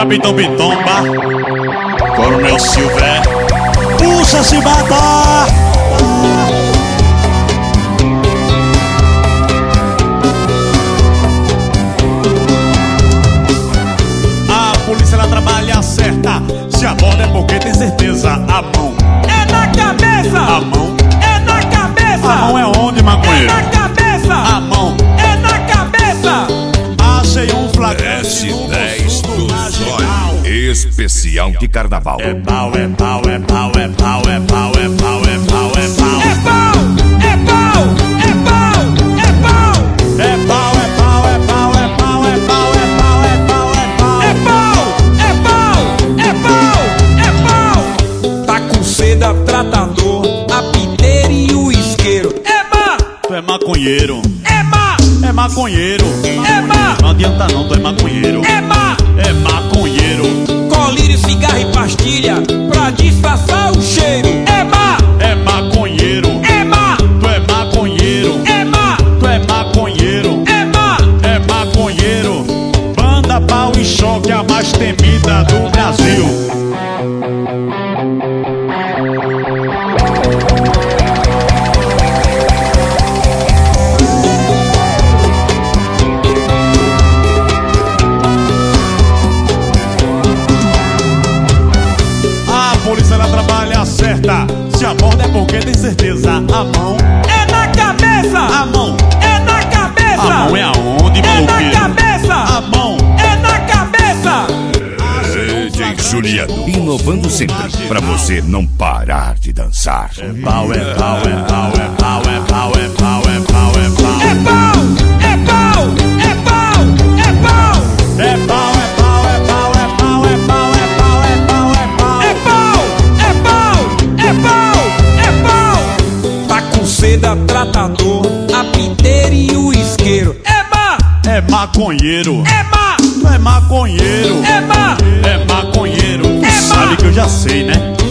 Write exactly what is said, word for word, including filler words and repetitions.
Capitão Bitomba, Coronel Silvé, puxa Chibata. A polícia ela trabalha certa, se aborda é porque tem certeza. A mão é na cabeça, a mão é na cabeça, a mão é onde, maconheiro? É na cabeça, a mão é na cabeça. Achei um flagrante S dez do Zóio, especial de carnaval. É pau, é pau, é pau, é pau, é pau, é pau, é pau, é pau. É pau, é pau, é pau, é pau. É pau, é pau, é pau, é pau, é pau, é pau, é pau, é pau. É pau, é pau, é pau, é pau. Tá com seda, tratador, a piteira e o isqueiro. É má, Tu é maconheiro, é má, é maconheiro. é má, Não adianta não, tu é maconheiro. é má. É maconheiro, Colírio, cigarro e pastilha pra disfarçar o cheiro. É má, é maconheiro. é má, Tu é maconheiro, é má, tu é maconheiro, é má. é maconheiro. Banda Pau e Choque, a mais temida do Brasil. A polícia ela trabalha certa, se aborda é porque tem certeza. A mão, É na cabeça, a mão, é na cabeça. a mão é aonde, É na maluqueiro? cabeça, A mão. é na cabeça. D J Juliano, inovando sempre, pra você não parar de dançar. É pau, é pau, é pau, é pau, é pau, é pau, é pau, é pau. É pau, é pau, é pau, é pau. É pau, é pau, é pau, é pau, é pau, é pau, é pau, é pau. É pau, é pau, é pau, é pau. Tá com seda, tratador, a piteira e o isqueiro. É má, É maconheiro, é má, tu é maconheiro, é má. é maconheiro. Tu É má. sabe que eu já sei, né?